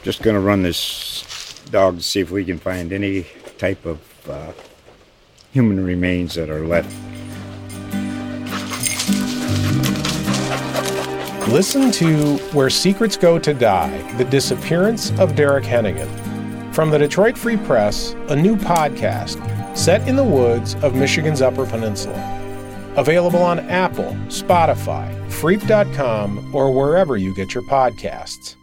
Just going to run this dog to see if we can find any type of human remains that are left. Listen to Where Secrets Go to Die, The Disappearance of Derek Hennigan. From the Detroit Free Press, a new podcast set in the woods of Michigan's Upper Peninsula. Available on Apple, Spotify, Freep.com, or wherever you get your podcasts.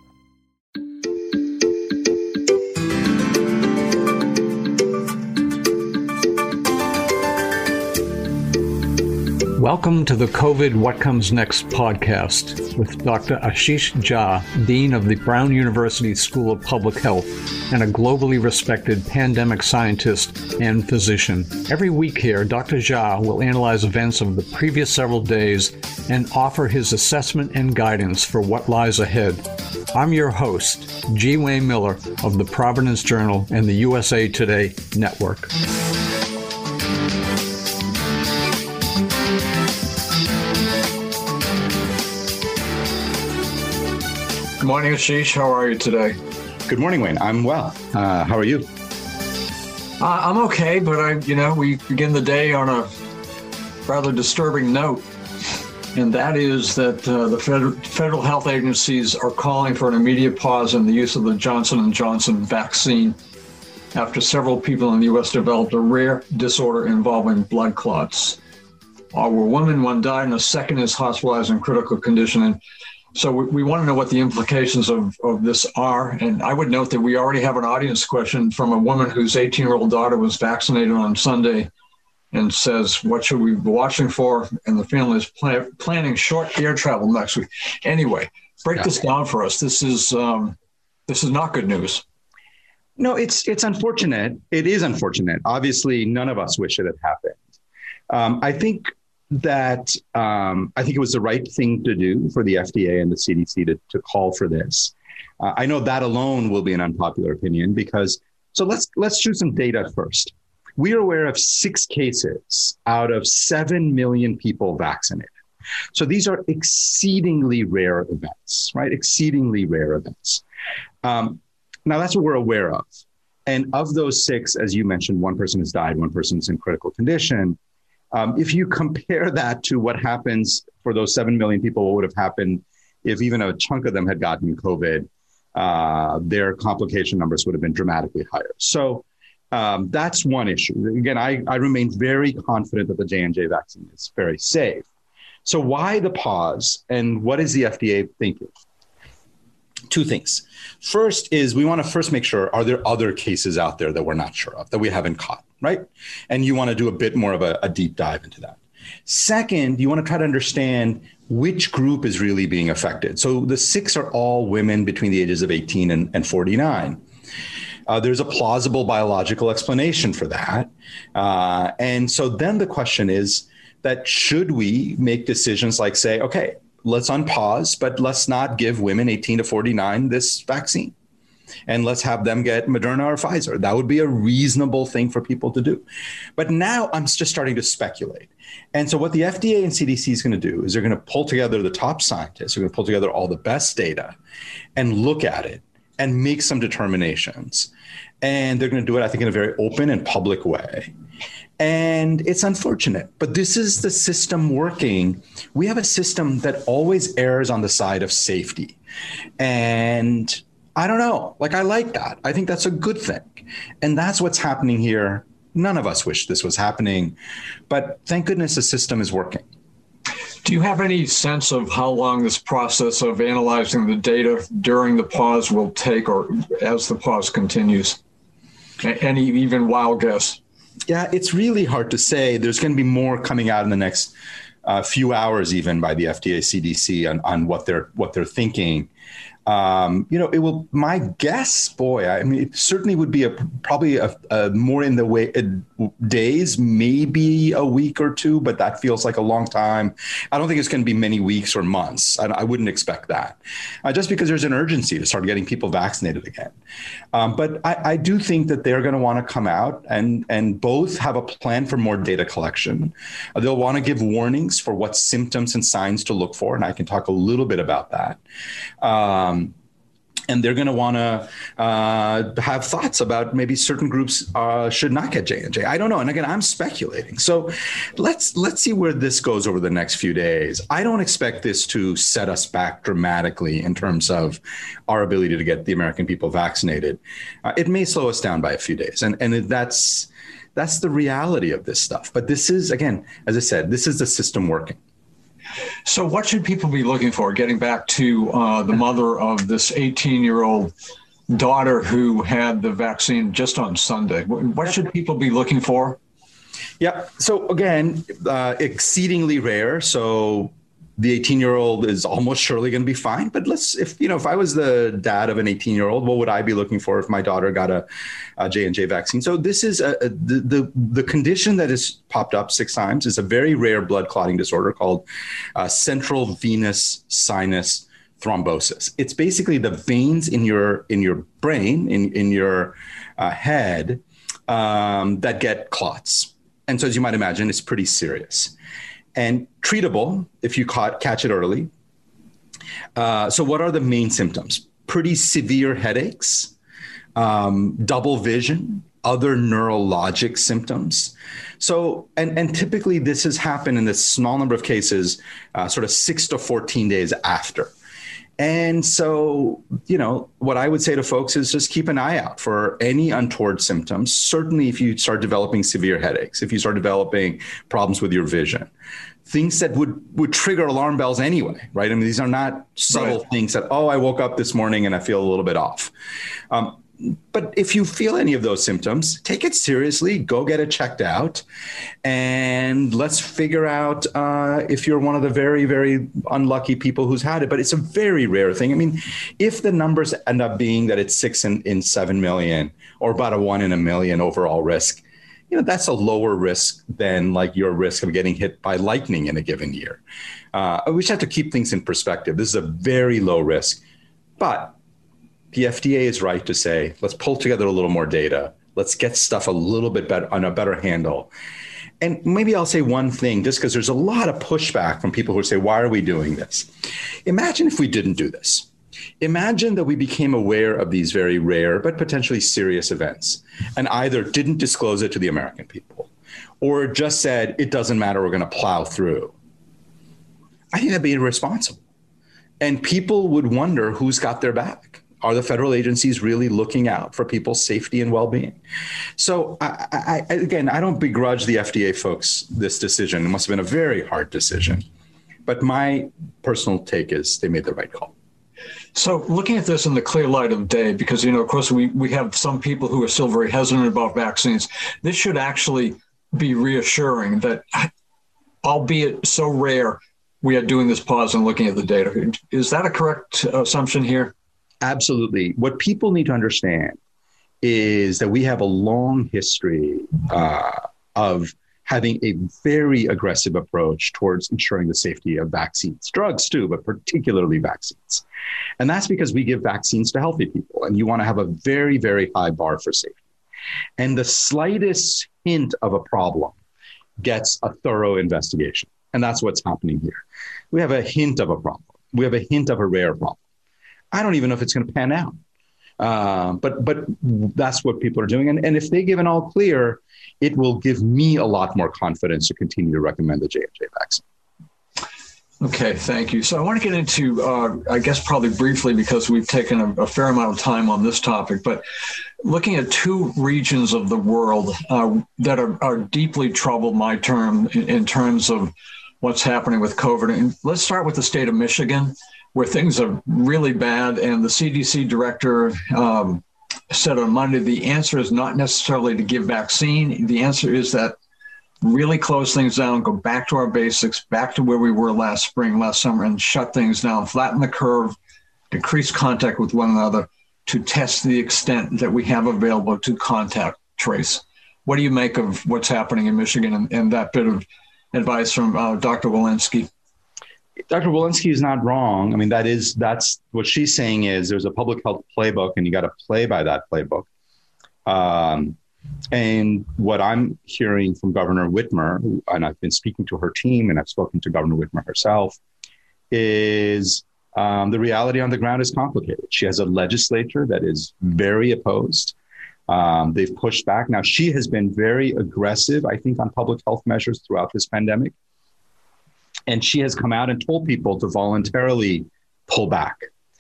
Welcome to the COVID What Comes Next podcast with Dr. Ashish Jha, Dean of the Brown University School of Public Health and a globally respected pandemic scientist and physician. Every week here, Dr. Jha will analyze events of the previous several days and offer his assessment and guidance for what lies ahead. I'm your host, G. Wayne Miller of the Providence Journal and the USA Today Network. Good morning, Ashish. How are you today? Good morning, Wayne. I'm well. How are you? I'm okay, but we begin the day on a rather disturbing note, and that is that the federal health agencies are calling for an immediate pause in the use of the Johnson & Johnson vaccine after several people in the U.S. developed a rare disorder involving blood clots. Where women, one died, and a second is hospitalized in critical condition. And so we want to know what the implications of this are. And I would note that we already have an audience question from a woman whose 18-year-old daughter was vaccinated on Sunday and says, what should we be watching for? And the family is planning short air travel next week. Anyway, break this down for us. This is not good news. No, it's unfortunate. It is unfortunate. Obviously, none of us wish it had happened. I think it was the right thing to do for the FDA and the CDC to call for this. I know that alone will be an unpopular opinion so let's choose some data first. We are aware of 6 cases out of 7 million people vaccinated. So these are exceedingly rare events, right? Exceedingly rare events. Now that's what we're aware of. And of those 6, as you mentioned, one person has died, one person is in critical condition. If you compare that to what happens for those 7 million people, what would have happened if even a chunk of them had gotten COVID, their complication numbers would have been dramatically higher. So that's one issue. Again, I remain very confident that the J&J vaccine is very safe. So why the pause and what is the FDA thinking? 2 things. First is we want to first make sure, are there other cases out there that we're not sure of, that we haven't caught, right? And you want to do a bit more of a deep dive into that. Second, you want to try to understand which group is really being affected. So the 6 are all women between the ages of 18 and 49. There's a plausible biological explanation for that. And so then the question is that should we make decisions like say, okay, let's unpause, but let's not give women 18 to 49 this vaccine. And let's have them get Moderna or Pfizer. That would be a reasonable thing for people to do. But now I'm just starting to speculate. And so what the FDA and CDC is going to do is they're going to pull together the top scientists, they're going to pull together all the best data and look at it and make some determinations. And they're going to do it, I think, in a very open and public way. And it's unfortunate, but this is the system working. We have a system that always errs on the side of safety. And I don't know, I like that. I think that's a good thing. And that's what's happening here. None of us wish this was happening, but thank goodness the system is working. Do you have any sense of how long this process of analyzing the data during the pause will take or as the pause continues? Any even wild guess? Yeah, it's really hard to say. There's going to be more coming out in the next few hours, even by the FDA, CDC, on what they're thinking. It will. My guess, it certainly would be probably more in the way days, maybe a week or 2, but that feels like a long time. I don't think it's going to be many weeks or months. I wouldn't expect that, just because there's an urgency to start getting people vaccinated again. But I do think that they're going to want to come out and both have a plan for more data collection. They'll want to give warnings for what symptoms and signs to look for, and I can talk a little bit about that. And they're going to want to have thoughts about maybe certain groups should not get J&J. I don't know. And again, I'm speculating. So let's see where this goes over the next few days. I don't expect this to set us back dramatically in terms of our ability to get the American people vaccinated. It may slow us down by a few days. And that's the reality of this stuff. But this is, again, as I said, this is the system working. So what should people be looking for? Getting back to the mother of this 18-year-old daughter who had the vaccine just on Sunday. What should people be looking for? Yeah. So again, exceedingly rare. So the 18-year-old is almost surely going to be fine. But if I was the dad of an 18-year-old, what would I be looking for if my daughter got a J&J vaccine? So this is the condition that has popped up 6 times is a very rare blood clotting disorder called central venous sinus thrombosis. It's basically the veins in your brain, in your head, that get clots. And so as you might imagine, it's pretty serious. And treatable if you catch it early. So what are the main symptoms? Pretty severe headaches, double vision, other neurologic symptoms. So, and typically this has happened in this small number of cases, sort of 6 to 14 days after. And so, what I would say to folks is just keep an eye out for any untoward symptoms. Certainly if you start developing severe headaches, if you start developing problems with your vision, things that would trigger alarm bells anyway, right? I mean, these are not subtle things that, I woke up this morning and I feel a little bit off. But if you feel any of those symptoms, take it seriously, go get it checked out, and let's figure out if you're one of the very, very unlucky people who's had it. But it's a very rare thing. I mean, if the numbers end up being that it's 6 in 7 million or about a 1 in a million overall risk, that's a lower risk than like your risk of getting hit by lightning in a given year. We just have to keep things in perspective. This is a very low risk, but the FDA is right to say, let's pull together a little more data. Let's get stuff a little bit better on a better handle. And maybe I'll say one thing, just because there's a lot of pushback from people who say, why are we doing this? Imagine if we didn't do this. Imagine that we became aware of these very rare but potentially serious events and either didn't disclose it to the American people or just said, it doesn't matter, we're going to plow through. I think that'd be irresponsible. And people would wonder who's got their back. Are the federal agencies really looking out for people's safety and well-being? So I don't begrudge the FDA folks this decision. It must have been a very hard decision. But my personal take is they made the right call. So looking at this in the clear light of day, because, of course, we have some people who are still very hesitant about vaccines. This should actually be reassuring that, albeit so rare, we are doing this pause and looking at the data. Is that a correct assumption here? Absolutely. What people need to understand is that we have a long history of having a very aggressive approach towards ensuring the safety of vaccines, drugs too, but particularly vaccines. And that's because we give vaccines to healthy people, and you want to have a very, very high bar for safety. And the slightest hint of a problem gets a thorough investigation. And that's what's happening here. We have a hint of a problem. We have a hint of a rare problem. I don't even know if it's going to pan out. But that's what people are doing. And if they give an all clear, it will give me a lot more confidence to continue to recommend the J&J vaccine. Okay, thank you. So I want to get into, I guess probably briefly, because we've taken a fair amount of time on this topic, but looking at 2 regions of the world that are deeply troubled, my term, in terms of what's happening with COVID. And let's start with the state of Michigan, where things are really bad. And the CDC director said on Monday, the answer is not necessarily to give vaccine. The answer is that really close things down, go back to our basics, back to where we were last spring, last summer, and shut things down, flatten the curve, decrease contact with one another to test the extent that we have available to contact trace. What do you make of what's happening in Michigan and that bit of advice from Dr. Walensky? Dr. Walensky is not wrong. I mean, that's what she's saying is there's a public health playbook and you got to play by that playbook. And what I'm hearing from Governor Whitmer, and I've been speaking to her team and I've spoken to Governor Whitmer herself, is the reality on the ground is complicated. She has a legislature that is very opposed. They've pushed back. Now, she has been very aggressive, I think, on public health measures throughout this pandemic. And she has come out and told people to voluntarily pull back.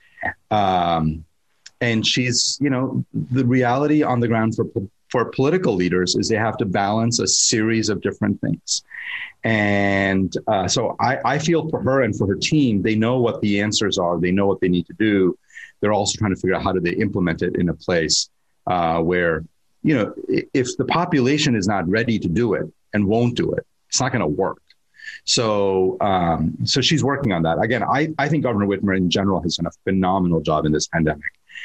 And she's, the reality on the ground for political leaders is they have to balance a series of different things. And so I feel for her and for her team, they know what the answers are. They know what they need to do. They're also trying to figure out how do they implement it in a place where, if the population is not ready to do it and won't do it, it's not going to work. So she's working on that. Again, I think Governor Whitmer in general has done a phenomenal job in this pandemic.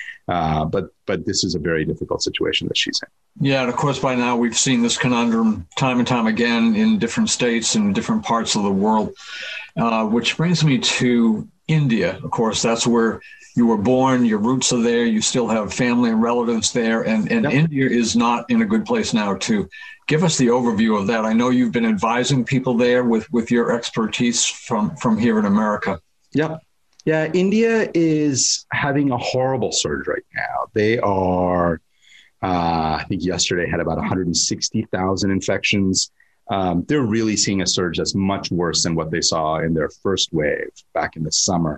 But this is a very difficult situation that she's in. Yeah, and of course, by now we've seen this conundrum time and time again in different states and different parts of the world, which brings me to India. Of course, that's where you were born. Your roots are there. You still have family and relatives there. And yep. India is not in a good place now to give us the overview of that. I know you've been advising people there with your expertise from here in America. Yep. Yeah, India is having a horrible surge right now. They are, I think yesterday had about 160,000 infections. They're really seeing a surge that's much worse than what they saw in their first wave back in the summer.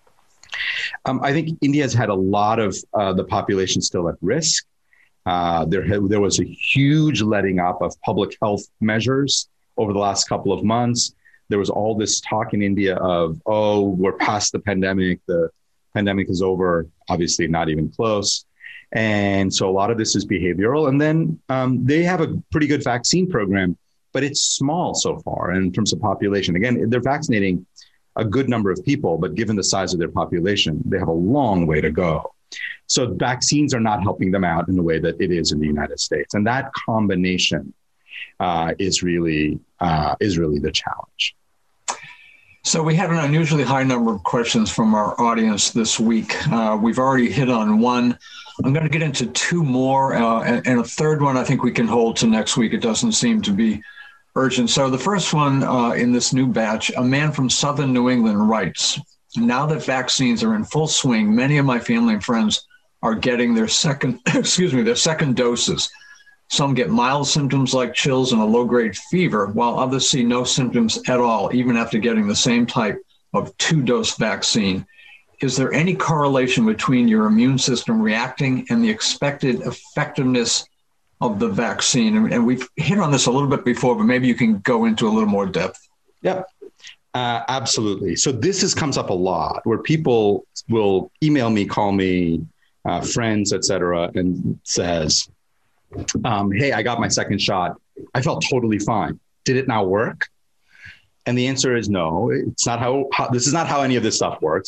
I think India has had a lot of the population still at risk. There was a huge letting up of public health measures over the last couple of months. There was all this talk in India of, we're past the pandemic is over, obviously not even close. And so a lot of this is behavioral. And then they have a pretty good vaccine program, but it's small so far in terms of population. Again, they're vaccinating a good number of people, but given the size of their population, they have a long way to go. So vaccines are not helping them out in the way that it is in the United States. And that combination is really the challenge. So we had an unusually high number of questions from our audience this week. We've already hit on one. I'm going to get into two more, and a third one I think we can hold to next week. It doesn't seem to be urgent. So the first one in this new batch, a man from southern New England writes, now that vaccines are in full swing, many of my family and friends are getting their second doses. Some get mild symptoms like chills and a low-grade fever, while others see no symptoms at all, even after getting the same type of 2-dose vaccine. Is there any correlation between your immune system reacting and the expected effectiveness of the vaccine? And we've hit on this a little bit before, but maybe you can go into a little more depth. Yep, absolutely. So this comes up a lot where people will email me, call me, friends, et cetera, and says, hey, I got my second shot. I felt totally fine. Did it not work? And the answer is no. It's not how this is not how any of this stuff works.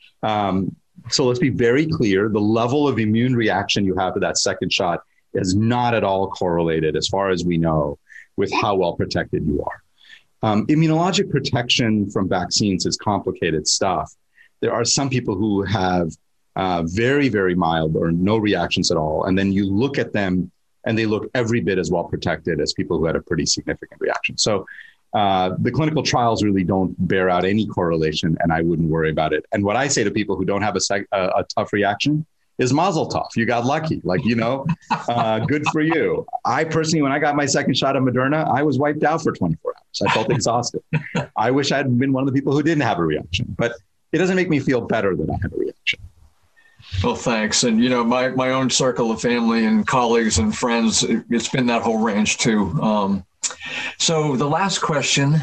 So let's be very clear. The level of immune reaction you have to that second shot is not at all correlated, as far as we know, with how well protected you are. Immunologic protection from vaccines is complicated stuff. There are some people who have very, very mild or no reactions at all. And then you look at them and they look every bit as well protected as people who had a pretty significant reaction. So the clinical trials really don't bear out any correlation, and I wouldn't worry about it. And what I say to people who don't have a tough reaction is mazel tov. You got lucky. Good for you. I personally, when I got my second shot of Moderna, I was wiped out for 24 hours. I felt exhausted. I wish I had been one of the people who didn't have a reaction, but it doesn't make me feel better that I had a reaction. Well, thanks. And, my own circle of family and colleagues and friends, it's been that whole range too. So the last question,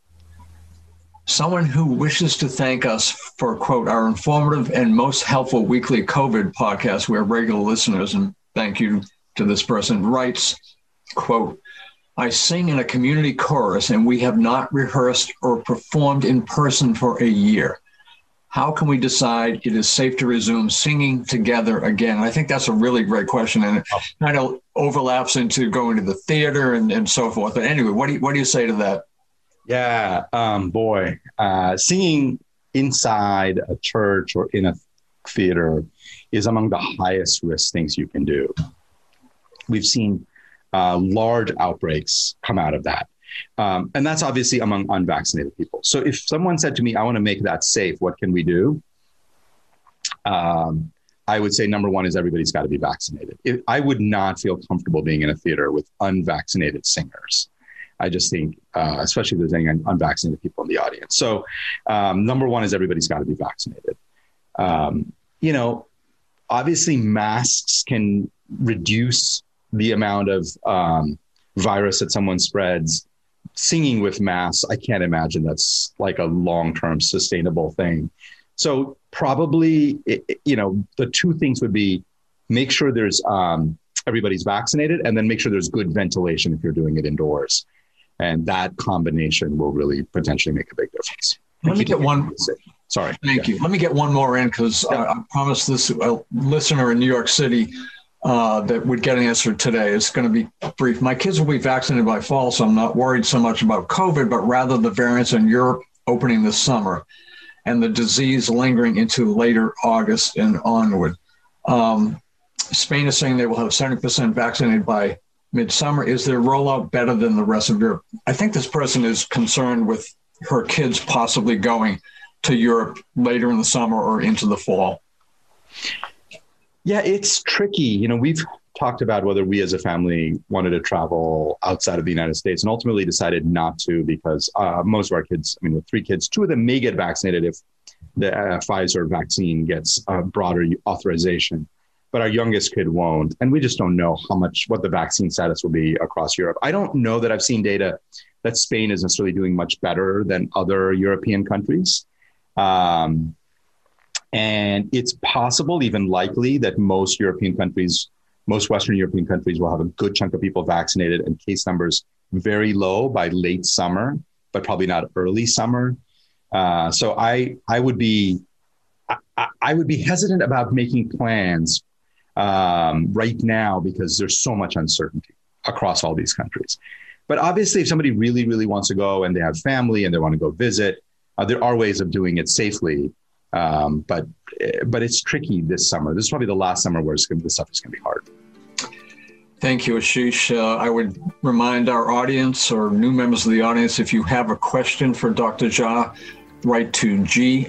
someone who wishes to thank us for, quote, our informative and most helpful weekly COVID podcast, we're regular listeners, and thank you to this person, writes, quote, I sing in a community chorus and we have not rehearsed or performed in person for a year. How can we decide it is safe to resume singing together again? I think that's a really great question, and it kind of overlaps into going to the theater and so forth. But anyway, what do you say to that? Yeah, singing inside a church or in a theater is among the highest risk things you can do. We've seen large outbreaks come out of that. And that's obviously among unvaccinated people. So if someone said to me, I want to make that safe, what can we do? I would say number one is everybody's got to be vaccinated. I would not feel comfortable being in a theater with unvaccinated singers. I just think, especially if there's any unvaccinated people in the audience. So number one is everybody's got to be vaccinated. Obviously masks can reduce the amount of virus that someone spreads. Singing with masks, I can't imagine that's like a long-term sustainable thing. So probably, the two things would be make sure there's everybody's vaccinated, and then make sure there's good ventilation if you're doing it indoors. And that combination will really potentially make a big difference. Let me get one. Sorry. Thank you. Let me get one more in because I promised this listener in New York City that would get an answer today. It's going to be brief. My kids will be vaccinated by fall, so I'm not worried so much about COVID, but rather the variants in Europe opening this summer and the disease lingering into later August and onward. Spain is saying they will have 70% vaccinated by midsummer. Is their rollout better than the rest of Europe? I think this person is concerned with her kids possibly going to Europe later in the summer or into the fall. Yeah, it's tricky. We've talked about whether we as a family wanted to travel outside of the United States and ultimately decided not to because most of our kids, with 3 kids, 2 of them may get vaccinated if the Pfizer vaccine gets a broader authorization, but our youngest kid won't. And we just don't know what the vaccine status will be across Europe. I don't know that I've seen data that Spain is necessarily doing much better than other European countries. And it's possible, even likely, that most Western European countries will have a good chunk of people vaccinated and case numbers very low by late summer, but probably not early summer. So I would be hesitant about making plans right now because there's so much uncertainty across all these countries. But obviously, if somebody really, really wants to go and they have family and they want to go visit, there are ways of doing it safely. But it's tricky this summer. This is probably the last summer where this stuff is going to be hard. Thank you, Ashish. I would remind our audience or new members of the audience, if you have a question for Dr. Jha, write to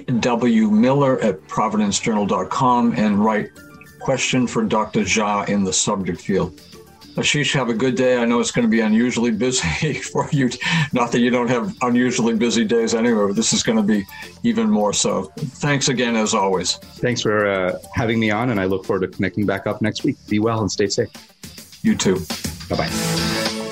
gwmiller@providencejournal.com and write question for Dr. Jha in the subject field. Ashish, have a good day. I know it's going to be unusually busy for you. Not that you don't have unusually busy days anyway, but this is going to be even more so. Thanks again, as always. Thanks for having me on, and I look forward to connecting back up next week. Be well and stay safe. You too. Bye-bye.